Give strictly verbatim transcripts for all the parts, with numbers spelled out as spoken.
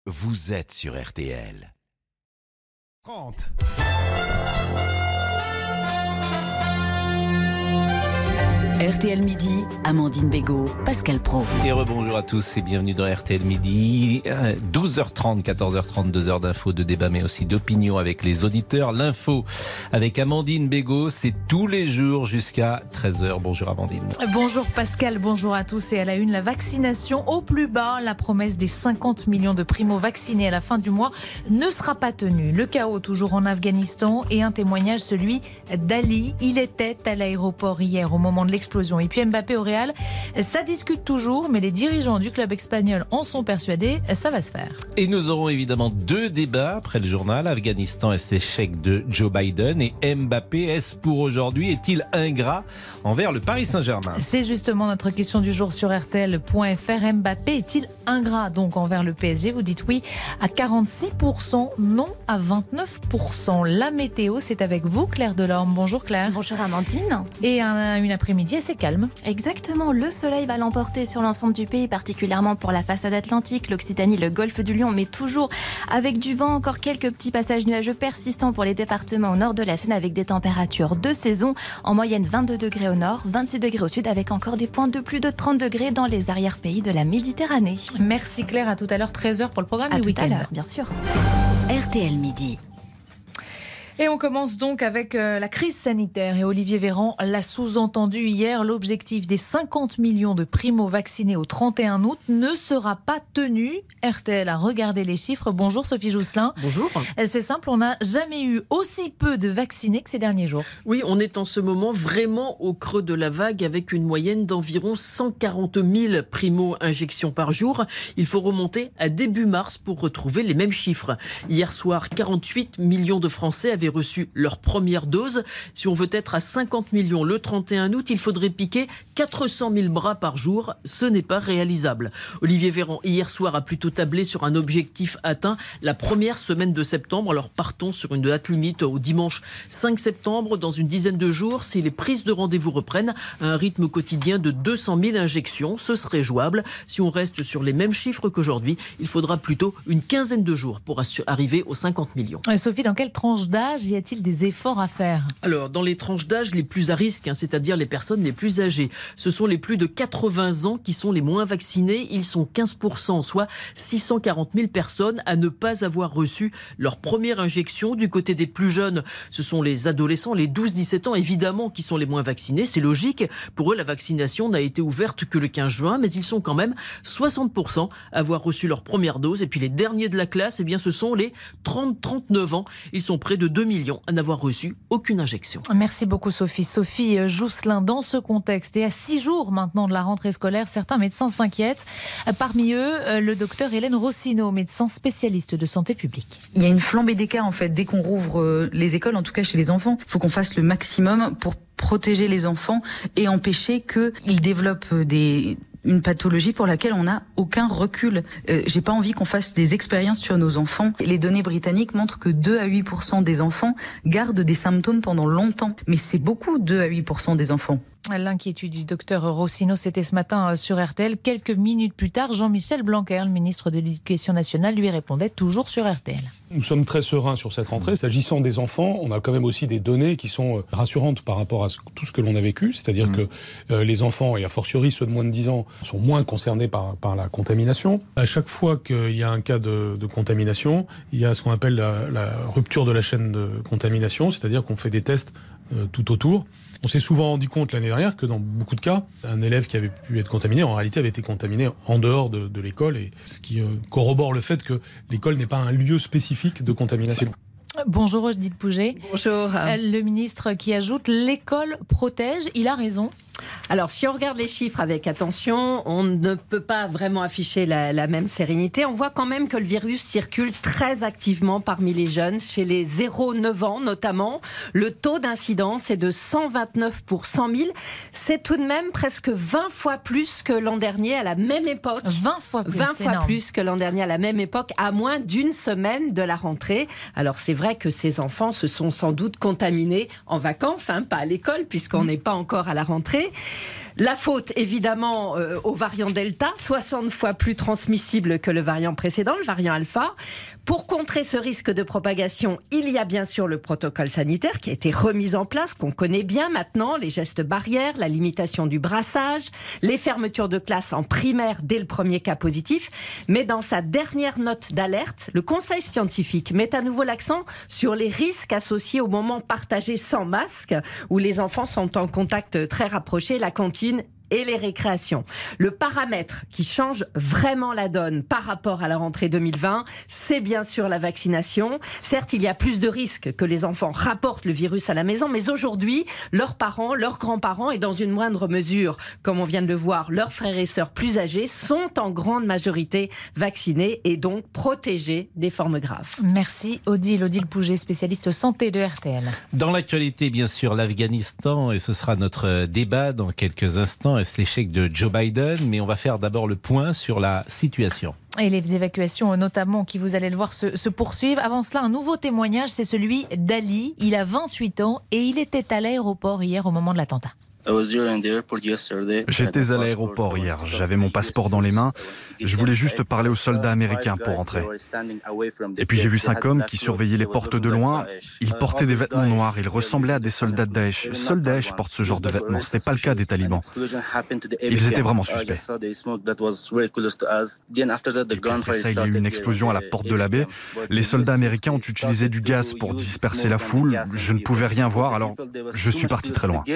Vous êtes sur R T L. trente. R T L Midi, Amandine Bégaud, Pascal Praud. Et rebonjour à tous et bienvenue dans R T L Midi. douze heures trente, quatorze heures trente, deux heures d'infos, de débat mais aussi d'opinion avec les auditeurs. L'info avec Amandine Bégaud, c'est tous les jours jusqu'à treize heures. Bonjour Amandine. Bonjour Pascal, bonjour à tous. Et à la une, la vaccination au plus bas. La promesse des cinquante millions de primo-vaccinés à la fin du mois ne sera pas tenue. Le chaos toujours en Afghanistan et un témoignage, celui d'Ali. Il était à l'aéroport hier au moment de l'explosion. Et puis Mbappé au Real, ça discute toujours, mais les dirigeants du club espagnol en sont persuadés, ça va se faire. Et nous aurons évidemment deux débats après le journal. Afghanistan et ses chèques de Joe Biden et Mbappé, est-ce pour aujourd'hui? Est-il ingrat envers le Paris Saint-Germain? C'est justement notre question du jour sur R T L point F R. Mbappé est-il ingrat donc envers le P S G? Vous dites oui à quarante-six pour cent, non à vingt-neuf pour cent. La météo, c'est avec vous Claire Delorme. Bonjour Claire. Bonjour Amandine. Et un, une après-midi assez calme. Exactement, le soleil va l'emporter sur l'ensemble du pays, particulièrement pour la façade atlantique, l'Occitanie, le golfe du Lion, mais toujours avec du vent, encore quelques petits passages nuageux persistants pour les départements au nord de la Seine, avec des températures de saison, en moyenne vingt-deux degrés au nord, vingt-six degrés au sud, avec encore des points de plus de trente degrés dans les arrière-pays de la Méditerranée. Merci Claire, à tout à l'heure, treize heures pour le programme à du week-end. À tout à l'heure, bien sûr. R T L Midi. Et on commence donc avec euh, la crise sanitaire. Et Olivier Véran l'a sous-entendu hier. L'objectif des cinquante millions de primo-vaccinés au trente et un août ne sera pas tenu. R T L a regardé les chiffres. Bonjour Sophie Jousselin. Bonjour. C'est simple, on n'a jamais eu aussi peu de vaccinés que ces derniers jours. Oui, on est en ce moment vraiment au creux de la vague avec une moyenne d'environ cent quarante mille primo-injections par jour. Il faut remonter à début mars pour retrouver les mêmes chiffres. Hier soir, quarante-huit millions de Français avaient reçu leur première dose. Si on veut être à cinquante millions le trente et un août, il faudrait piquer quatre cent mille bras par jour. Ce n'est pas réalisable. Olivier Véran, hier soir, a plutôt tablé sur un objectif atteint la première semaine de septembre. Alors partons sur une date limite au dimanche cinq septembre. Dans une dizaine de jours, si les prises de rendez-vous reprennent à un rythme quotidien de deux cent mille injections, ce serait jouable. Si on reste sur les mêmes chiffres qu'aujourd'hui, il faudra plutôt une quinzaine de jours pour arriver aux cinquante millions. Sophie, dans quelle tranche d'âge y a-t-il des efforts à faire? Alors, dans les tranches d'âge les plus à risque, hein, c'est-à-dire les personnes les plus âgées, ce sont les plus de quatre-vingts ans qui sont les moins vaccinés. Ils sont quinze pour cent, soit six cent quarante mille personnes à ne pas avoir reçu leur première injection. Du côté des plus jeunes, ce sont les adolescents, les douze dix-sept ans, évidemment, qui sont les moins vaccinés. C'est logique. Pour eux, la vaccination n'a été ouverte que le quinze juin, mais ils sont quand même soixante pour cent à avoir reçu leur première dose. Et puis les derniers de la classe, eh bien, ce sont les trente à trente-neuf ans. Ils sont près de deux millions à n'avoir reçu aucune injection. Merci beaucoup Sophie. Sophie Jousselin, dans ce contexte et à six jours maintenant de la rentrée scolaire, certains médecins s'inquiètent. Parmi eux, le docteur Hélène Rossino, médecin spécialiste de santé publique. Il y a une flambée des cas en fait dès qu'on rouvre les écoles, en tout cas chez les enfants. Il faut qu'on fasse le maximum pour protéger les enfants et empêcher qu'ils développent des... une pathologie pour laquelle on n'a aucun recul. Euh, j'ai pas envie qu'on fasse des expériences sur nos enfants. Les données britanniques montrent que deux à huit pour cent des enfants gardent des symptômes pendant longtemps. Mais c'est beaucoup, deux à huit pour cent des enfants. L'inquiétude du docteur Rossino, c'était ce matin sur R T L. Quelques minutes plus tard, Jean-Michel Blanquer, le ministre de l'Éducation nationale, lui répondait toujours sur R T L. Nous sommes très sereins sur cette rentrée. S'agissant des enfants, on a quand même aussi des données qui sont rassurantes par rapport à tout ce que l'on a vécu. C'est-à-dire mmh. que euh, les enfants, et a fortiori ceux de moins de dix ans, sont moins concernés par, par la contamination. À chaque fois qu'il y a un cas de, de contamination, il y a ce qu'on appelle la, la rupture de la chaîne de contamination, c'est-à-dire qu'on fait des tests euh, tout autour. On s'est souvent rendu compte l'année dernière que dans beaucoup de cas, un élève qui avait pu être contaminé, en réalité avait été contaminé en dehors de, de l'école, et ce qui euh, corrobore le fait que l'école n'est pas un lieu spécifique de contamination. Bonjour Judith Pouget. Bonjour. Le ministre qui ajoute « l'école protège », il a raison. Alors, si on regarde les chiffres avec attention, on ne peut pas vraiment afficher la, la même sérénité. On voit quand même que le virus circule très activement parmi les jeunes, chez les zéro à neuf ans notamment. Le taux d'incidence est de cent vingt-neuf pour cent mille. C'est tout de même presque vingt fois plus que l'an dernier à la même époque. vingt fois plus, vingt fois plus que l'an dernier à la même époque, à moins d'une semaine de la rentrée. Alors, c'est vrai que ces enfants se sont sans doute contaminés en vacances, hein, pas à l'école, puisqu'on n'est pas encore à la rentrée. La faute, évidemment, euh, au variant Delta, soixante fois plus transmissible que le variant précédent, le variant Alpha. Pour contrer ce risque de propagation, il y a bien sûr le protocole sanitaire qui a été remis en place, qu'on connaît bien maintenant, les gestes barrières, la limitation du brassage, les fermetures de classe en primaire dès le premier cas positif. Mais dans sa dernière note d'alerte, le Conseil scientifique met à nouveau l'accent sur les risques associés au moment partagé sans masque, où les enfants sont en contact très rapproché, la cantine et les récréations. Le paramètre qui change vraiment la donne par rapport à la rentrée deux mille vingt, c'est bien sûr la vaccination. Certes, il y a plus de risques que les enfants rapportent le virus à la maison, mais aujourd'hui, leurs parents, leurs grands-parents et dans une moindre mesure, comme on vient de le voir, leurs frères et sœurs plus âgés sont en grande majorité vaccinés et donc protégés des formes graves. Merci Odile, Odile Pouget, spécialiste santé de R T L. Dans l'actualité, bien sûr, l'Afghanistan, et ce sera notre débat dans quelques instants. Est-ce l'échec de Joe Biden? Mais on va faire d'abord le point sur la situation. Et les évacuations, notamment, qui, vous allez le voir, se, se poursuivent. Avant cela, un nouveau témoignage, c'est celui d'Ali. Il a vingt-huit ans et il était à l'aéroport hier au moment de l'attentat. J'étais à l'aéroport hier, j'avais mon passeport dans les mains, je voulais juste parler aux soldats américains pour entrer. Et puis j'ai vu cinq hommes qui surveillaient les portes de loin, ils portaient des vêtements noirs, ils ressemblaient à des soldats de Daesh. Seuls Daesh portent ce genre de vêtements, ce n'est pas le cas des talibans. Ils étaient vraiment suspects. Et puis après ça, il y a eu une explosion à la porte de la baie. Les soldats américains ont utilisé du gaz pour disperser la foule, je ne pouvais rien voir, alors je suis parti très loin.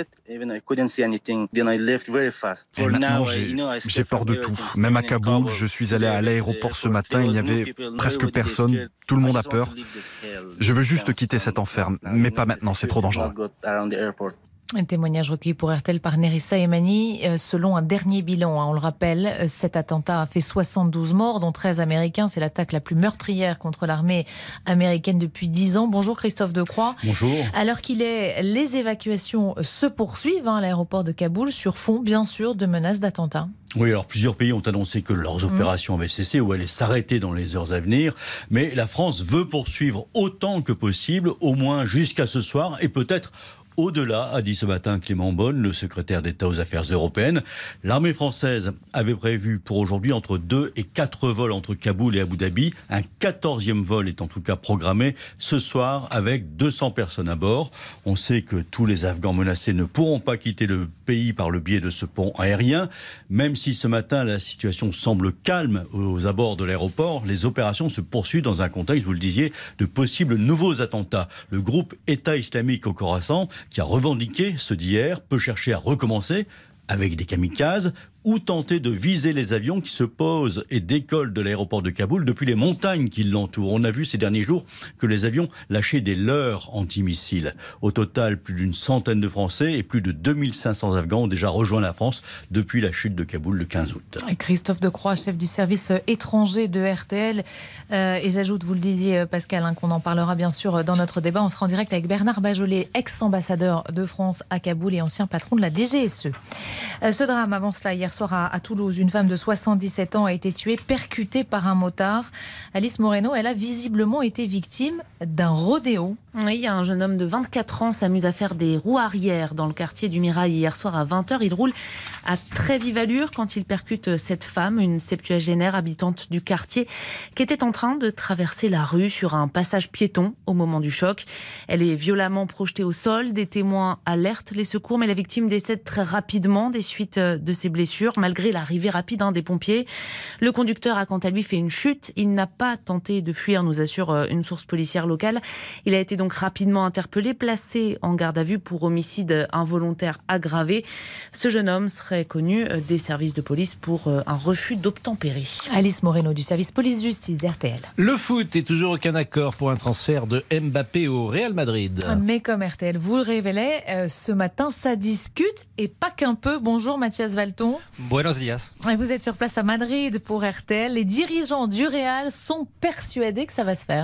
Et maintenant, j'ai, j'ai peur de tout. Même à Kaboul, je suis allé à l'aéroport ce matin, il n'y avait presque personne. Tout le monde a peur. Je veux juste quitter cet enfer, mais pas maintenant, c'est trop dangereux. Un témoignage recueilli pour R T L par Nerissa Emani. Selon un dernier bilan, hein, on le rappelle, cet attentat a fait soixante-douze morts, dont treize Américains. C'est l'attaque la plus meurtrière contre l'armée américaine depuis dix ans. Bonjour Christophe Decroix. Bonjour. Alors qu'il est, les évacuations se poursuivent hein, à l'aéroport de Kaboul sur fond, bien sûr, de menaces d'attentats. Oui, alors plusieurs pays ont annoncé que leurs opérations avaient cessé ou allaient s'arrêter dans les heures à venir. Mais la France veut poursuivre autant que possible, au moins jusqu'à ce soir et peut-être au-delà, a dit ce matin Clément Beaune, le secrétaire d'État aux Affaires européennes. L'armée française avait prévu pour aujourd'hui entre deux et quatre vols entre Kaboul et Abu Dhabi. Un quatorzième vol est en tout cas programmé ce soir avec deux cents personnes à bord. On sait que tous les Afghans menacés ne pourront pas quitter le pays par le biais de ce pont aérien. Même si ce matin la situation semble calme aux abords de l'aéroport, les opérations se poursuivent dans un contexte, vous le disiez, de possibles nouveaux attentats. Le groupe État islamique au Khorasan, qui a revendiqué ceux d'hier, peut chercher à recommencer avec des kamikazes ou tenter de viser les avions qui se posent et décollent de l'aéroport de Kaboul depuis les montagnes qui l'entourent. On a vu ces derniers jours que les avions lâchaient des leurres antimissiles. Au total, plus d'une centaine de Français et plus de deux mille cinq cents Afghans ont déjà rejoint la France depuis la chute de Kaboul le quinze août. Christophe Decroix, chef du service étranger de R T L. Euh, et j'ajoute, vous le disiez Pascal, hein, qu'on en parlera bien sûr dans notre débat. On sera en direct avec Bernard Bajolet, ex-ambassadeur de France à Kaboul et ancien patron de la D G S E. Euh, ce drame, avant cela, hier soir à, à Toulouse, une femme de soixante-dix-sept ans a été tuée, percutée par un motard. Alice Moreno, elle a visiblement été victime d'un rodéo. Oui, un jeune homme de vingt-quatre ans s'amuse à faire des roues arrière dans le quartier du Mirail hier soir à vingt heures. Il roule à très vive allure quand il percute cette femme, une septuagénaire habitante du quartier, qui était en train de traverser la rue sur un passage piéton au moment du choc. Elle est violemment projetée au sol. Des témoins alertent les secours, mais la victime décède très rapidement des suites de ses blessures, malgré l'arrivée rapide hein, des pompiers. Le conducteur a quant à lui fait une chute. Il n'a pas tenté de fuir, nous assure une source policière locale. Il a été donc rapidement interpellé, placé en garde à vue pour homicide involontaire aggravé. Ce jeune homme serait connu des services de police pour un refus d'obtempérer. Alice Moreno du service police-justice d'R T L. Le foot, et toujours aucun accord pour un transfert de Mbappé au Real Madrid. Mais comme R T L vous le révélait, euh, ce matin, ça discute et pas qu'un peu. Bonjour Mathias Valton. Buenos días. Vous êtes sur place à Madrid pour R T L. Les dirigeants du Real sont persuadés que ça va se faire.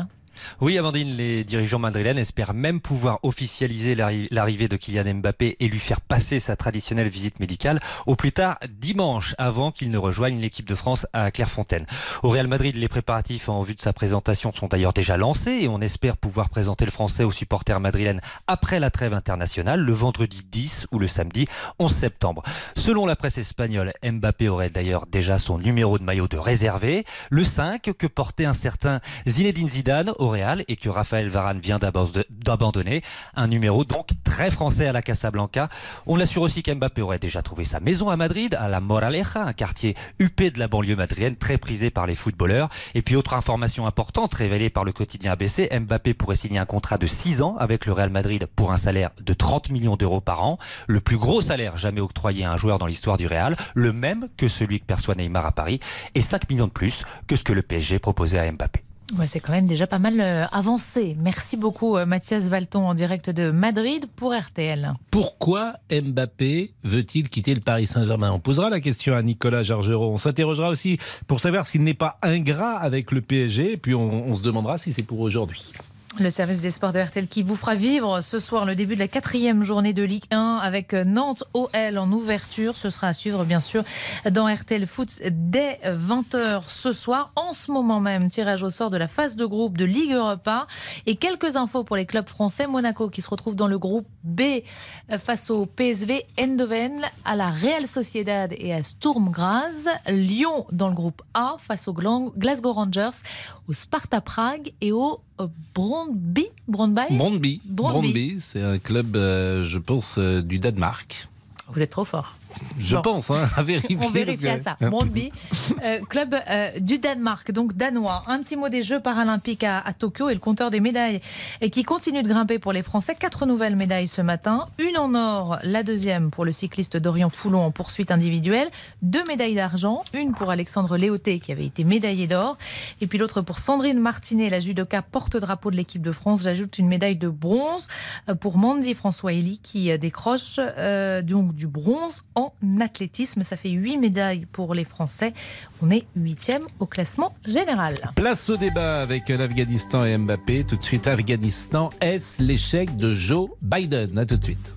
Oui, Amandine, les dirigeants madrilènes espèrent même pouvoir officialiser l'arri- l'arrivée de Kylian Mbappé et lui faire passer sa traditionnelle visite médicale au plus tard dimanche, avant qu'il ne rejoigne l'équipe de France à Clairefontaine. Au Real Madrid, les préparatifs en vue de sa présentation sont d'ailleurs déjà lancés et on espère pouvoir présenter le Français aux supporters madrilènes après la trêve internationale, le vendredi dix ou le samedi onze septembre. Selon la presse espagnole, Mbappé aurait d'ailleurs déjà son numéro de maillot de réservé, le cinq que portait un certain Zinedine Zidane au Real et que Raphaël Varane vient d'abandonner. Un numéro donc très français à la Casablanca. On assure aussi qu'Mbappé aurait déjà trouvé sa maison à Madrid, à la Moraleja, un quartier huppé de la banlieue madrilène, très prisé par les footballeurs. Et puis autre information importante révélée par le quotidien A B C, Mbappé pourrait signer un contrat de six ans avec le Real Madrid pour un salaire de trente millions d'euros par an. Le plus gros salaire jamais octroyé à un joueur dans l'histoire du Real, le même que celui que perçoit Neymar à Paris, et cinq millions de plus que ce que le P S G proposait à Mbappé. Ouais, c'est quand même déjà pas mal euh, avancé. Merci beaucoup euh, Mathias Valton en direct de Madrid pour R T L. Pourquoi Mbappé veut-il quitter le Paris Saint-Germain ? On posera la question à Nicolas Georgerot. On s'interrogera aussi pour savoir s'il n'est pas ingrat avec le P S G. Et puis on, on se demandera si c'est pour aujourd'hui. Le service des sports de R T L qui vous fera vivre ce soir le début de la quatrième journée de Ligue un avec Nantes O L en ouverture. Ce sera à suivre bien sûr dans R T L Foot dès vingt heures ce soir. En ce moment même, tirage au sort de la phase de groupe de Ligue Europa. Et quelques infos pour les clubs français. Monaco qui se retrouve dans le groupe B face au P S V Eindhoven, à la Real Sociedad et à Sturm Graz. Lyon dans le groupe A face aux Glasgow Rangers, au Sparta Prague et au Brøndby Brøndby Brøndby. Brøndby, c'est un club, euh, je pense, euh, du Danemark. Vous êtes trop fort. Je bon. pense, hein, à vérifier. On vérifie à ça. Brøndby, euh, club euh, du Danemark, donc danois. Un petit mot des Jeux paralympiques à, à Tokyo et le compteur des médailles et qui continue de grimper pour les Français. Quatre nouvelles médailles ce matin. Une en or, la deuxième pour le cycliste Dorian Foulon en poursuite individuelle. Deux médailles d'argent, une pour Alexandre Léoté qui avait été médaillé d'or. Et puis l'autre pour Sandrine Martinet, la judoka porte-drapeau de l'équipe de France. J'ajoute une médaille de bronze pour Mandy François Elie qui décroche euh, donc du bronze en En athlétisme. Ça fait huit médailles pour les Français. On est huitième au classement général. Place au débat avec l'Afghanistan et Mbappé. Tout de suite, Afghanistan. Est-ce l'échec de Joe Biden ? À tout de suite.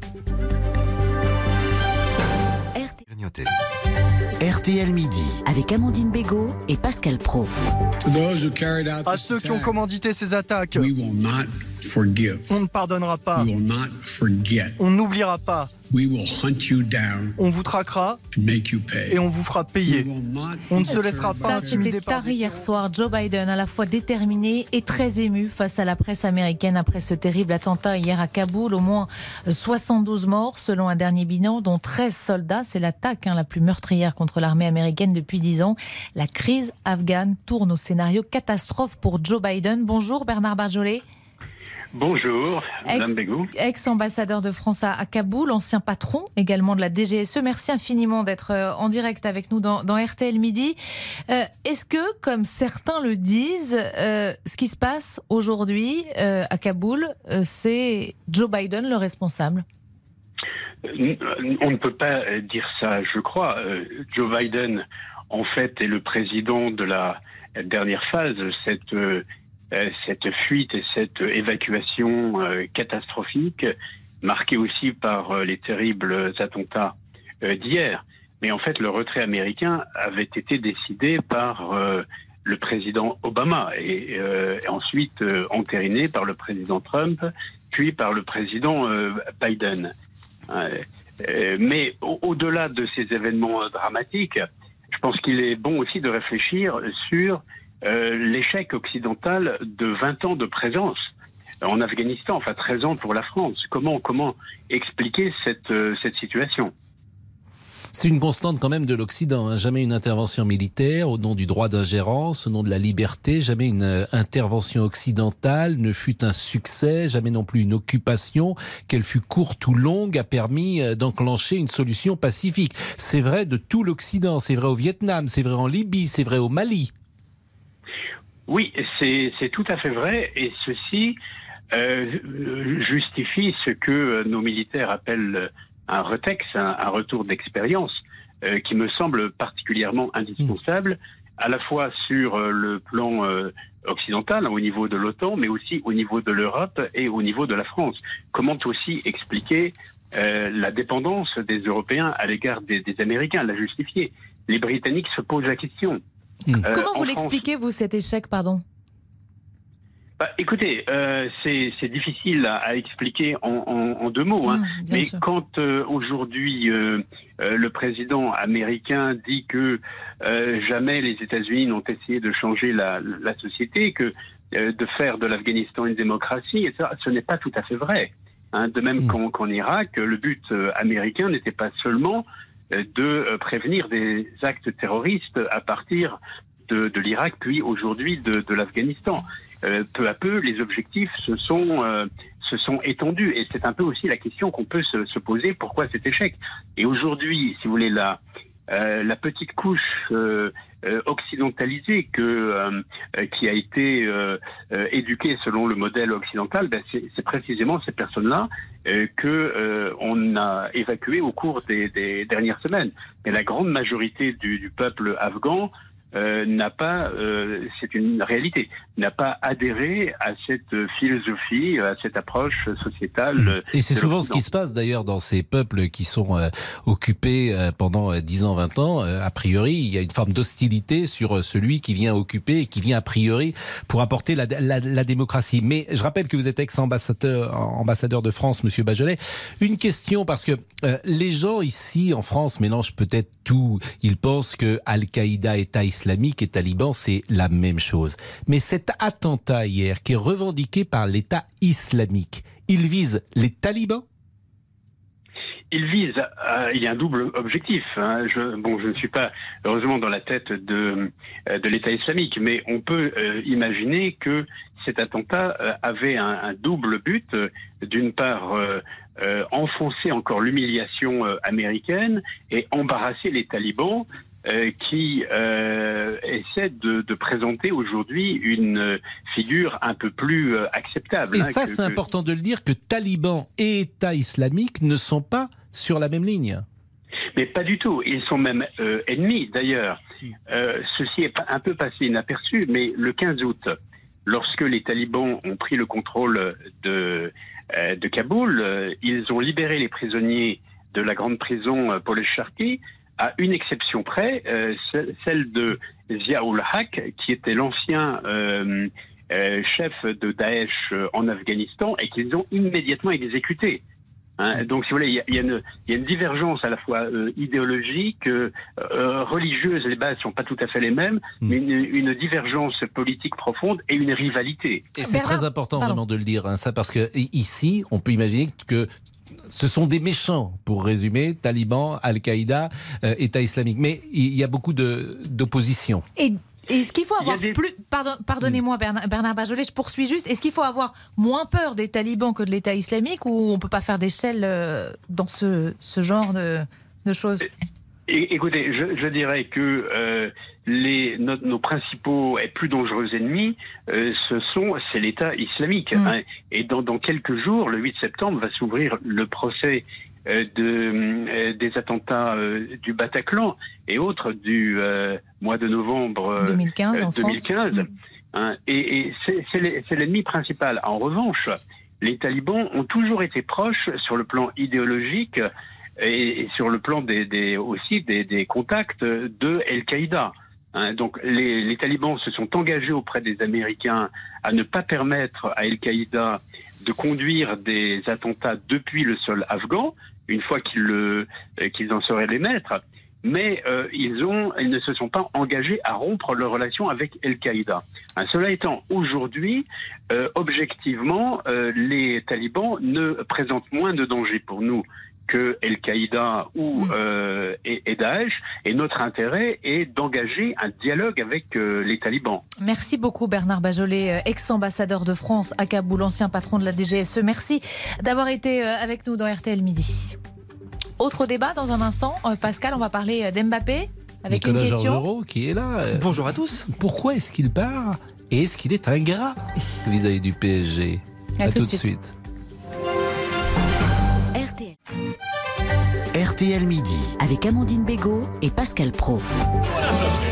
R T L Midi avec Amandine Bégaud et Pascal Praud. À ceux qui ont commandité ces attaques, on ne pardonnera pas. On n'oubliera pas. On vous traquera et on vous fera payer. On ne se laissera pas Ça, c'était tard hier soir. Joe Biden, à la fois déterminé et très ému face à la presse américaine après ce terrible attentat hier à Kaboul. Au moins soixante-douze morts selon un dernier bilan, dont treize soldats. C'est l'attaque hein, la plus meurtrière contre l'armée américaine depuis dix ans. La crise afghane tourne au scénario catastrophe pour Joe Biden. Bonjour Bernard Barjollet. Bonjour, Madame Bégaud. Ex-ambassadeur de France à, à Kaboul, ancien patron également de la D G S E. Merci infiniment d'être euh, en direct avec nous dans, dans R T L Midi. Euh, est-ce que, comme certains le disent, euh, ce qui se passe aujourd'hui euh, à Kaboul, euh, c'est Joe Biden le responsable ? On ne peut pas dire ça, je crois. Joe Biden, en fait, est le président de la dernière phase, cette... Euh, cette fuite et cette évacuation euh, catastrophique, marquée aussi par euh, les terribles attentats euh, d'hier. Mais en fait, le retrait américain avait été décidé par euh, le président Obama et, euh, et ensuite euh, entériné par le président Trump, puis par le président euh, Biden. Euh, euh, mais au- au-delà de ces événements euh, dramatiques, je pense qu'il est bon aussi de réfléchir sur Euh, l'échec occidental de vingt ans de présence en Afghanistan, enfin treize ans pour la France. Comment, comment expliquer cette, euh, cette situation ? C'est une constante quand même de l'Occident. Hein. Jamais une intervention militaire au nom du droit d'ingérence, au nom de la liberté. Jamais une euh, intervention occidentale ne fut un succès. Jamais non plus une occupation, qu'elle fût courte ou longue, a permis euh, d'enclencher une solution pacifique. C'est vrai de tout l'Occident. C'est vrai au Vietnam, c'est vrai en Libye, c'est vrai au Mali. Oui, c'est, c'est tout à fait vrai, et ceci euh, justifie ce que nos militaires appellent un retex, un, un retour d'expérience, euh, qui me semble particulièrement indispensable, à la fois sur le plan euh, occidental, hein, au niveau de l'OTAN, mais aussi au niveau de l'Europe et au niveau de la France. Comment aussi expliquer euh, la dépendance des Européens à l'égard des, des Américains, la justifier? Les Britanniques se posent la question. Mmh. Euh, Comment vous l'expliquez, France... vous, cet échec, pardon? Bah, écoutez, euh, c'est, c'est difficile à, à expliquer en, en, en deux mots. Hein. Mmh, mais sûr. Quand euh, aujourd'hui euh, euh, le président américain dit que euh, jamais les États-Unis n'ont essayé de changer la, la société, que euh, de faire de l'Afghanistan une démocratie, et ça, ce n'est pas tout à fait vrai. Hein. De même mmh. qu'en, qu'en Irak, le but euh, américain n'était pas seulement euh, de euh, prévenir des actes terroristes à partir de, de l'Irak, puis aujourd'hui de, de l'Afghanistan. Euh, peu à peu, les objectifs se sont, euh, se sont étendus. Et c'est un peu aussi la question qu'on peut se, se poser, pourquoi cet échec? Et aujourd'hui, si vous voulez, la, euh, la petite couche euh, euh, occidentalisée que, euh, qui a été euh, euh, éduquée selon le modèle occidental, ben c'est, c'est précisément ces personnes-là euh, que euh, on a évacuées au cours des, des dernières semaines. Mais la grande majorité du, du peuple afghan Euh, n'a pas, euh, c'est une réalité, n'a pas adhéré à cette philosophie, à cette approche sociétale. Et c'est souvent ce qui se passe d'ailleurs dans ces peuples qui sont euh, occupés euh, pendant dix ans, vingt ans. Euh, a priori, il y a une forme d'hostilité sur celui qui vient occuper et qui vient a priori pour apporter la, la, la démocratie. Mais je rappelle que vous êtes ex-ambassadeur ambassadeur de France, Monsieur Bajolet. Une question, parce que euh, les gens ici en France mélangent peut-être tout. Ils pensent que Al-Qaïda, État islamique et talibans, c'est la même chose. Mais cet attentat hier, qui est revendiqué par l'État islamique, il vise les talibans? Il vise, euh, il y a un double objectif. Hein. Je, bon, je ne suis pas heureusement dans la tête de, euh, de l'État islamique, mais on peut euh, imaginer que cet attentat euh, avait un, un double but. Euh, d'une part, euh, euh, enfoncer encore l'humiliation euh, américaine et embarrasser les talibans euh, qui euh, essaient de, de présenter aujourd'hui une figure un peu plus euh, acceptable. Et hein, ça, que, c'est que... important de le dire, que talibans et État islamique ne sont pas sur la même ligne. Mais pas du tout. Ils sont même euh, ennemis, d'ailleurs. Euh, ceci est un peu passé inaperçu, mais le quinze août, lorsque les talibans ont pris le contrôle de, euh, de Kaboul, euh, ils ont libéré les prisonniers de la grande prison euh, Paul Sharkey, à une exception près, euh, celle de Zia-ul Haq, qui était l'ancien euh, euh, chef de Daesh euh, en Afghanistan, et qu'ils ont immédiatement exécuté. Hein, donc, si vous voulez, il y, y, y a une divergence à la fois euh, idéologique, euh, euh, religieuse, les bases sont pas tout à fait les mêmes, mmh. mais une, une divergence politique profonde et une rivalité. Et c'est Bernard, très important pardon. vraiment de le dire, hein, ça, parce que ici, on peut imaginer que ce sont des méchants, pour résumer, talibans, Al-Qaïda, euh, État islamique. Mais il y a beaucoup de, d'opposition. Et Est-ce qu'il faut avoir des... plus... Pardon, pardonnez-moi Bernard, Bernard Bajolet, je poursuis juste. Est-ce qu'il faut avoir moins peur des talibans que de l'État islamique, ou on ne peut pas faire d'échelle euh, dans ce, ce genre de, de choses? É- Écoutez, je, je dirais que euh, les, nos, nos principaux et plus dangereux ennemis, euh, ce sont, c'est l'État islamique. Mmh. Hein, et dans, dans quelques jours, le huit septembre, va s'ouvrir le procès euh, de, euh, des attentats euh, du Bataclan et autres du euh, mois de novembre euh, deux mille quinze. En deux mille quinze. France. Hein, et et c'est, c'est, c'est l'ennemi principal. En revanche, les talibans ont toujours été proches sur le plan idéologique et sur le plan des, des aussi des, des contacts de Al-Qaïda. Hein, donc les, les talibans se sont engagés auprès des Américains à ne pas permettre à Al-Qaïda de conduire des attentats depuis le sol afghan, une fois qu'ils, le, qu'ils en seraient les maîtres. Mais euh, ils, ont, ils ne se sont pas engagés à rompre leur relation avec Al-Qaïda. Hein, cela étant, aujourd'hui, euh, objectivement, euh, les talibans ne présentent moins de danger pour nous que Al-Qaïda ou euh, et, et Daesh, et notre intérêt est d'engager un dialogue avec euh, les talibans. Merci beaucoup Bernard Bajolet, ex-ambassadeur de France à Kaboul, ancien patron de la D G S E. Merci d'avoir été avec nous dans R T L Midi. Autre débat dans un instant. Pascal, on va parler d'Mbappé avec Nicolas une question. Georgerot qui est là. Bonjour à tous. Pourquoi est-ce qu'il part et est-ce qu'il est ingrat vis-à-vis du P S G? À, à tout, tout de suite. suite. R T L Midi avec Amandine Bégaud et Pascal Praud.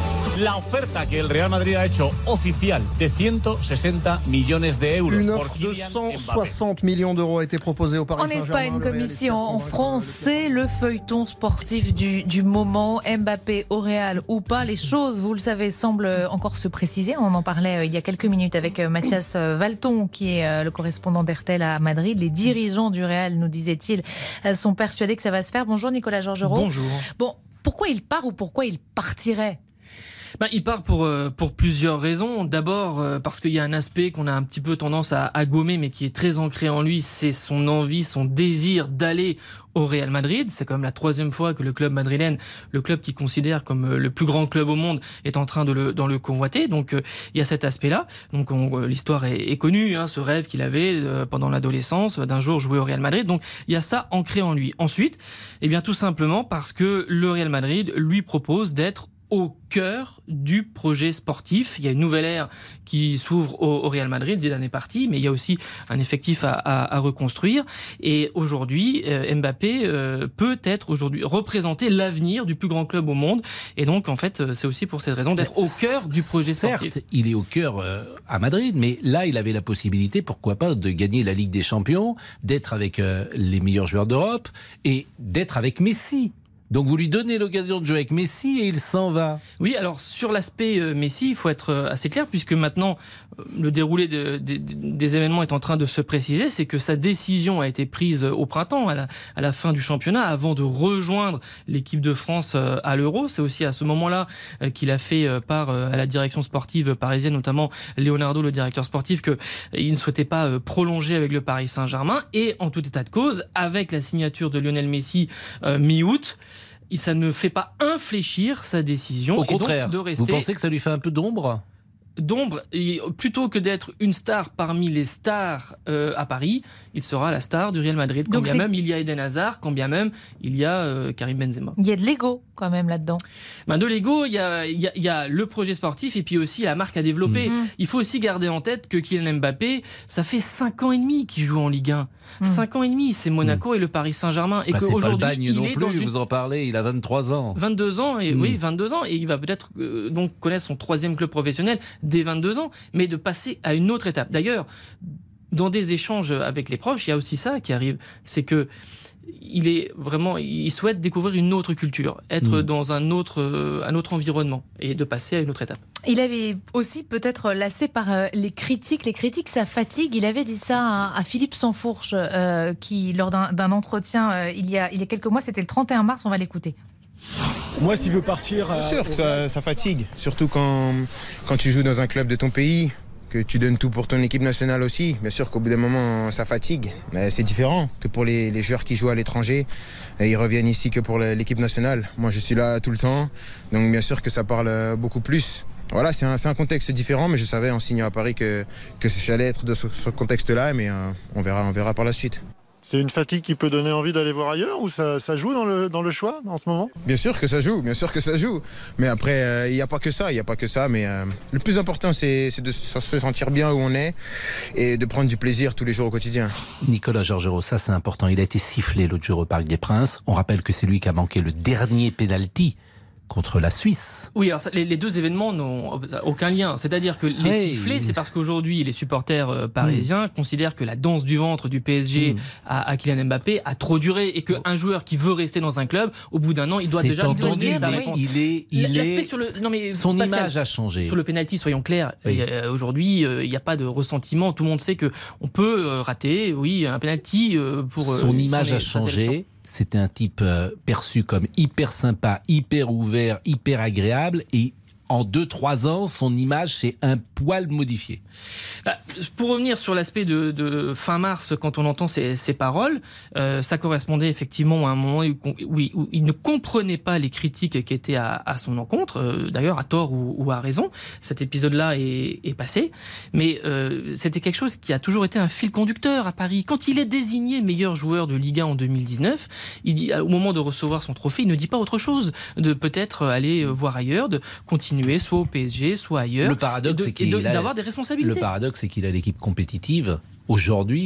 la oferta que el Real Madrid a hecho oficial de ciento sesenta millones de euros. Une offre de cent soixante millions d'euros a été proposée au Paris en Saint-Germain. Espagne, comme ici en, en France, c'est le feuilleton sportif du, du moment. Mbappé au Real ou pas, les choses, vous le savez, semblent encore se préciser. On en parlait euh, il y a quelques minutes avec euh, Mathias euh, Valton, qui est euh, le correspondant d'R T L à Madrid. Les dirigeants du Real, nous disait-il, euh, sont persuadés que ça va se faire. Bonjour Nicolas Georgerot. Bonjour. Bon, pourquoi il part ou pourquoi il partirait ? Ben, il part pour, euh, pour plusieurs raisons. D'abord, euh, parce qu'il y a un aspect qu'on a un petit peu tendance à, à gommer, mais qui est très ancré en lui, c'est son envie, son désir d'aller au Real Madrid. C'est quand même la troisième fois que le club madrilène, le club qu'il considère comme le plus grand club au monde, est en train de le, dans le convoiter. Donc, euh, il y a cet aspect-là. Donc, on, euh, l'histoire est, est connue, hein, ce rêve qu'il avait euh, pendant l'adolescence, d'un jour jouer au Real Madrid. Donc, il y a ça ancré en lui. Ensuite, eh bien, tout simplement parce que le Real Madrid lui propose d'être au cœur du projet sportif. Il y a une nouvelle ère qui s'ouvre au, au Real Madrid. Zidane est parti, mais il y a aussi un effectif à, à, à reconstruire. Et aujourd'hui, euh, Mbappé euh, peut être aujourd'hui représenter l'avenir du plus grand club au monde. Et donc, en fait, c'est aussi pour cette raison d'être au cœur du projet sportif. Certes, il est au cœur euh, à Madrid, mais là, il avait la possibilité, pourquoi pas, de gagner la Ligue des Champions, d'être avec euh, les meilleurs joueurs d'Europe et d'être avec Messi. Donc vous lui donnez l'occasion de jouer avec Messi et il s'en va. Oui, alors sur l'aspect euh, Messi, il faut être euh, assez clair, puisque maintenant euh, le déroulé de, de, de, des événements est en train de se préciser, c'est que sa décision a été prise au printemps, à la, à la fin du championnat, avant de rejoindre l'équipe de France euh, à l'Euro. C'est aussi à ce moment-là euh, qu'il a fait euh, part euh, à la direction sportive parisienne, notamment Leonardo, le directeur sportif, qu'il euh, ne souhaitait pas euh, prolonger avec le Paris Saint-Germain. Et en tout état de cause, avec la signature de Lionel Messi euh, mi-août, ça ne fait pas infléchir sa décision. Au contraire, et donc de rester... vous pensez que ça lui fait un peu d'ombre ? D'ombre, et plutôt que d'être une star parmi les stars euh, à Paris, il sera la star du Real Madrid. Quand Donc bien c'est... même il y a Eden Hazard, quand bien même il y a euh, Karim Benzema. Il y a de l'ego quand même là-dedans. Ben de l'ego, il y a, il y, a, il y a le projet sportif et puis aussi la marque à développer. Mmh. Il faut aussi garder en tête que Kylian Mbappé, ça fait cinq ans et demi qu'il joue en Ligue un. Mmh. cinq ans et demi, c'est Monaco mmh. et le Paris Saint-Germain. Et bah, qu'aujourd'hui, c'est pas le bagne il non est plus, dans une... vous en parlez, il a vingt-trois ans. vingt-deux ans, et mmh. oui, vingt-deux ans, et il va peut-être euh, donc connaître son troisième club professionnel dès vingt-deux ans, mais de passer à une autre étape. D'ailleurs, dans des échanges avec les proches, il y a aussi ça qui arrive, c'est que il est vraiment, il souhaite découvrir une autre culture, être mmh. dans un autre, euh, un autre environnement et de passer à une autre étape. Il avait aussi peut-être lassé par euh, les critiques. Les critiques, ça fatigue. Il avait dit ça à, à Philippe Sansfourche, euh, qui, lors d'un, d'un entretien euh, il, y a, il y a quelques mois, c'était le trente et un mars, on va l'écouter. Moi, s'il veut partir... Bien sûr que ça, ça fatigue, surtout quand, quand tu joues dans un club de ton pays, que tu donnes tout pour ton équipe nationale aussi. Bien sûr qu'au bout d'un moment, ça fatigue. Mais c'est différent que pour les, les joueurs qui jouent à l'étranger. Et ils reviennent ici que pour l'équipe nationale. Moi, je suis là tout le temps, donc bien sûr que ça parle beaucoup plus. Voilà, c'est un, c'est un contexte différent, mais je savais en signant à Paris que, que j'allais être de ce, ce contexte-là, mais euh, on verra, on verra par la suite. C'est une fatigue qui peut donner envie d'aller voir ailleurs ou ça, ça joue dans le, dans le choix en ce moment ? Bien sûr que ça joue, bien sûr que ça joue. Mais après, il euh, n'y a pas que ça, il n'y a pas que ça. Mais euh, le plus important, c'est, c'est de se sentir bien où on est et de prendre du plaisir tous les jours au quotidien. Nicolas Georgerot, ça c'est important. Il a été sifflé l'autre jour au Parc des Princes. On rappelle que c'est lui qui a manqué le dernier pénalty contre la Suisse. Oui, alors ça, les, les deux événements n'ont aucun lien. C'est-à-dire que les hey. sifflets, c'est parce qu'aujourd'hui, les supporters euh, parisiens mmh. considèrent que la danse du ventre du P S G mmh. à, à Kylian Mbappé a trop duré et qu'un joueur qui veut rester dans un club, au bout d'un an, il doit c'est déjà entendu, sa réponse. Il est, il est... Sur le, non mais, son Pascal, image a changé. Sur le penalty, soyons clairs, oui. euh, aujourd'hui, il euh, n'y a pas de ressentiment. Tout le monde sait qu'on peut euh, rater, oui, un penalty euh, pour... Euh, son image son, a changé. C'était un type euh, perçu comme hyper sympa, hyper ouvert, hyper agréable et en deux trois ans, son image s'est un poil modifiée. Bah, pour revenir sur l'aspect de, de fin mars, quand on entend ces, ces paroles, euh, ça correspondait effectivement à un moment où, où, où il ne comprenait pas les critiques qui étaient à, à son encontre, euh, d'ailleurs à tort ou, ou à raison. Cet épisode-là est, est passé, mais euh, c'était quelque chose qui a toujours été un fil conducteur à Paris. Quand il est désigné meilleur joueur de Ligue un en deux mille dix-neuf, il dit, au moment de recevoir son trophée, il ne dit pas autre chose, de peut-être aller voir ailleurs, de continuer soit au P S G, soit ailleurs. Le paradoxe, de, c'est qu'il de, a, d'avoir des responsabilités. Le paradoxe, c'est qu'il a l'équipe compétitive aujourd'hui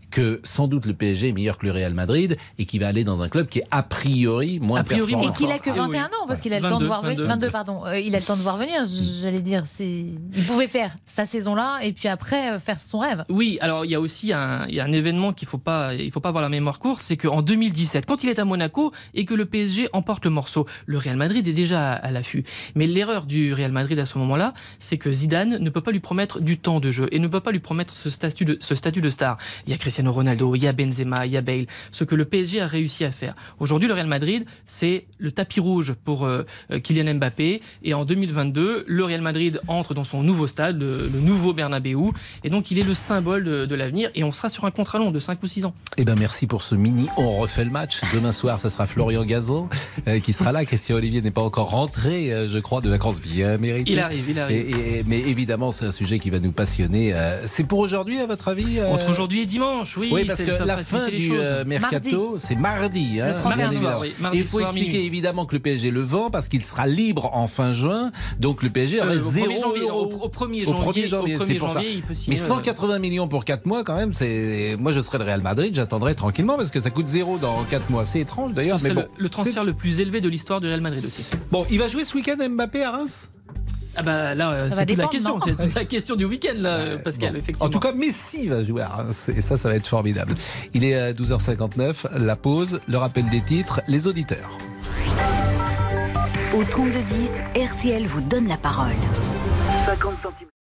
que sans doute le P S G est meilleur que le Real Madrid et qu'il va aller dans un club qui est a priori moins a priori, performant. Et qu'il a que vingt et un ans, parce qu'il a le temps de voir venir. vingt-deux, pardon. Euh, il a le temps de voir venir, j'allais dire. C'est... Il pouvait faire sa saison-là et puis après euh, faire son rêve. Oui, alors il y a aussi un, il y a un événement qu'il faut pas, il faut pas avoir la mémoire courte, c'est qu'en deux mille dix-sept, quand il est à Monaco et que le P S G emporte le morceau, le Real Madrid est déjà à, à l'affût. Mais l'erreur du Real Madrid à ce moment-là, c'est que Zidane ne peut pas lui promettre du temps de jeu et ne peut pas lui promettre ce statut de, ce statut de star. Il y a Cristiano Ronaldo, il y a Benzema, il y a Bale, ce que le P S G a réussi à faire. Aujourd'hui, le Real Madrid, c'est le tapis rouge pour euh, Kylian Mbappé. Et en deux mille vingt-deux, le Real Madrid entre dans son nouveau stade, le, le nouveau Bernabéu. Et donc, il est le symbole de, de l'avenir. Et on sera sur un contrat long de cinq ou six ans. Eh ben, merci pour ce mini. On refait le match. Demain soir, ce sera Florian Gazan euh, qui sera là. Christian Olivier n'est pas encore rentré, euh, je crois, de vacances bien méritées. Il arrive, il arrive. Et, et, mais évidemment, c'est un sujet qui va nous passionner. Euh, c'est pour aujourd'hui, à votre avis euh... Entre aujourd'hui et dimanche, oui. Oui, parce que la fin du euh, mercato, mardi. c'est mardi. Hein, le trente et un soir, oui. Mardi et il faut soir, expliquer minuit. évidemment que le P S G le vend parce qu'il sera libre en fin juin. Donc le P S G aurait euh, au zéro janvier, euro. Au, au premier janvier, au premier janvier, c'est pour janvier ça. il peut signer. Mais cent quatre-vingts millions pour quatre mois, quand même, c'est. Moi, je serais le Real Madrid, j'attendrai tranquillement parce que ça coûte zéro dans quatre mois. C'est étrange d'ailleurs. Ce mais bon, le, le transfert le plus élevé de l'histoire du Real Madrid aussi. Bon, il va jouer ce week-end Mbappé à Reims. Ah bah là, c'est toute la question, c'est toute la question du week-end là, euh, Pascal, bon. Effectivement. En tout cas, Messi va jouer à Reims et ça, ça va être formidable. Il est à douze heures cinquante-neuf, la pause, le rappel des titres, les auditeurs. Au trente-deux dix, R T L vous donne la parole. cinquante centimes.